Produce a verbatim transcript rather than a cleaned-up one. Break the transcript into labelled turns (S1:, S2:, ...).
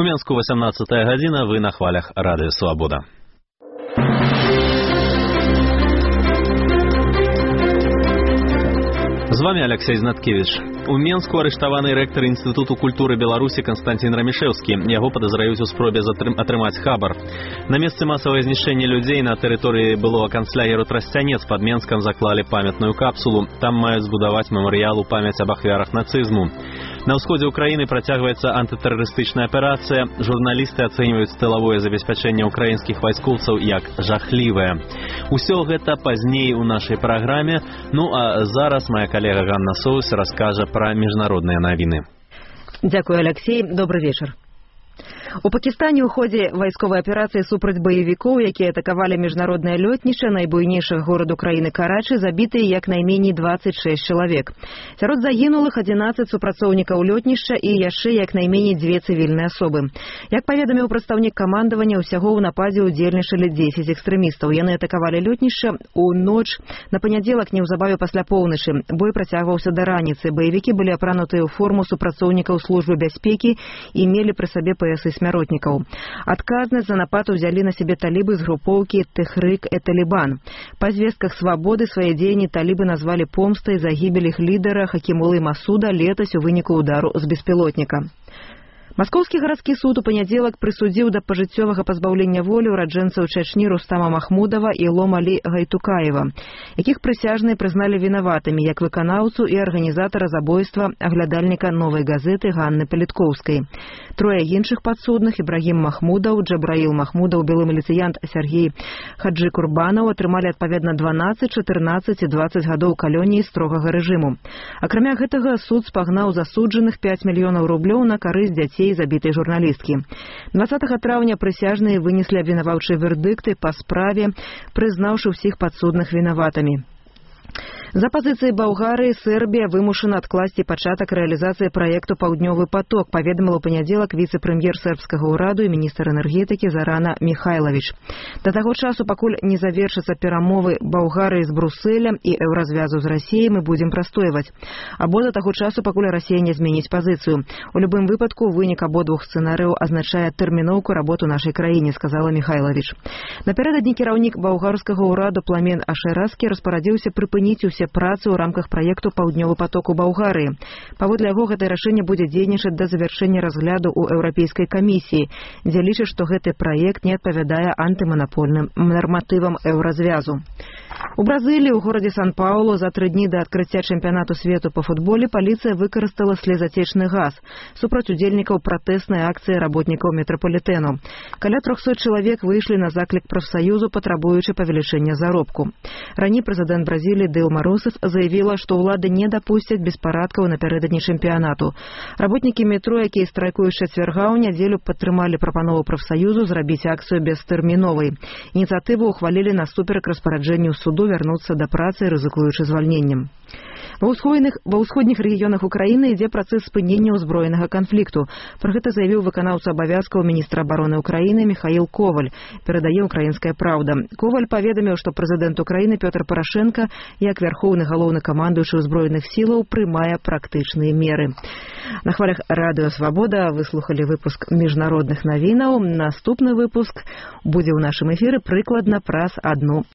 S1: У Менску восемнадцатая гадзіна, вы на хвалях Радыё Свабода. З вами Алексей Знаткевич. У Менску арыштаваны рэктар Інстытуту культуры Беларусі Константин Рамішэўскі. Яго падазраюць у спробе атрымаць хабар. На месцы масавае знішчэння людзей на тэрыторыі былога канцлягеру Трасцянец пад Менскам заклалі памятную капсулу. Там маюць збудаваць мемарыял у памяць аб ахвярах нацызму. На ўсходзе ўкраіны працягваецца антытэрарыстычная аперацыя. Журналісты ацэньваюць тылавое забеспячэнне ўкраінскіх вайскоўцаў як жахлівае. Усё гэта пазней у нашай праграме. Ну а зараз моя калега Ганна Соус раскажа пра міжнародныя навіны.
S2: Дзякую, Алексей. Добры вечар. У Пакістане ў ходзе вайсковай аперацыі супраць баевікоў, якія атакавалі міжнароднае лётнішча найбуйнейшага гораду краіны Карачы, забітыя як найменей дваццаць шэсць чалавек. Сярод загінулых адзінаццаць супрацоўнікаў лётнішча і яшчэ як найменей дзве цывільныя асобы. Як паведаміў прадстаўнік камандавання, усяго ў нападзе ўдзельнічалі дзесяць экстрэмістаў. Яны атакавалі лётнішча ў ноч на панядзелак неўзабаве пасля поўначы. Бой працягваўся да раніцы. Баевікі былі апранутыя ў форму супрацоўнікаў службы бяспекі і мелі пры сабе паясы смяротнікаў. Адказнасць за напад узялі на сябе талібы з групоўкі Тэхрик-э-Талібан. Па звестках Свабоды свае дзеянні талібы назвалі помстай за гібель іх лідара Хакімулы Масуда летась у выніку удару з беспілотніка. Маскоўскі гарадскі суд у панядзелак прысудзіў да пажыццёвага пазбаўлення волі ўраджэнцаў Чачні Рустама Махмудова і Ломалі Гайтукаева, якіх прысяжныя прызналі вінаватымі як выканаўцу і арганізатара забойства аглядальніка «Новай газеты» Ганны Паліткоўскай. Трое іншых падсудных — Ібрагім Махмудаў, Джабраіл Махмудаў, былы міліцыянт Сергей Хаджы Курбанаў — атрымалі адпаведна дванаццаць, чатырнаццаць і дваццаць гадоў калоніі строгага рэжыму. Акрамя гэтага суд спагнаў засуджаных пяць мільёнаў рублёў на карысць дзяцей забітай журналісткі. дваццатага траўня прысяжныя вынеслі абвінаваўчыя вердыкты па справе, прызнаўшы ўсіх падсудных вінаватымі. За пазіцыяй Балгарыі Сербія вымушана адкласці пачатак рэалізацыі праекту «Паўднёвы поток», паведаміла ў панядзелак віцэ-прэм'ер сербскага ўраду і міністр энергетыкі Зарана Михайлович. Да таго часу, пакуль не завершацца перамовы Балгарыі з Брусэлем і еўразвязу з Расіяй, мы будзем прастойваць. Або да таго часу, пакуль Расія не зменіць пазіцыю. У любым выпадку вынік абодвух сцэнарыяў азначае тэрміноўку работу нашай краіне, сказала Михайлович. Напярэдадні кіраўнік балгарскага ўраду Пламен Ашэраскі распарадзіўся прыпыніць усе працы ў рамках праекту «Паўднёвы поток» у Балгарыі. Паводле яго, гэтае рашэнне будзе дзейнічаць да завяршэння разгляду ў Еўрапейскай камісіі, дзе лічаць, што гэты праект не адпавядае антыманапольным нарматывам еўразвязу. У Бразыліі, ў горадзе Сан-Паулу, за тры дні да адкрыцця чэмпіянату свету па футболе паліцыя выкарыстала слезацечны газ супраць удзельнікаў пратэснай акцыі работнікаў метрапалітэну. Каля трохсот чалавек выйшлі на заклік прафсаюзу, патрабуючы павелічэння заробку. Раней прэзідэнт Бразіліі Дылма Русеф заявіла, што ўлады не дапусцяць беспарадкаў напярэдадні чэмпіянату. Работнікі метро, якія страйкуюць чацвярга, ў нядзелю падтрымалі прапанову прафсаюзу зрабіць акцыю бестэрміновай. Ініцыятыву ўхвалілі насуперак распараджэнню суду вярнуцца да працы, рызыкуючы звальненнем. Ва ўсходніх, ва ўсходніх рэгіёнах Украіны ідзе працэс спынення ўзброенага канфлікту. Пра гэта заявіў выканаўца абавязкаў міністра абароны Украіны Михаил Коваль, перадае «Украінская праўда». Коваль паведаміў, што прэзідэнт Украіны Пётр Парашенка, як вярхоўны галоўны камандуючы ўзброеных сілаў, прымае практычныя меры. На хвалях Радыё Свабода выслухалі выпуск міжнародных навінаў. Наступны выпуск будзе ў нашым эфіры прыкладна праз адну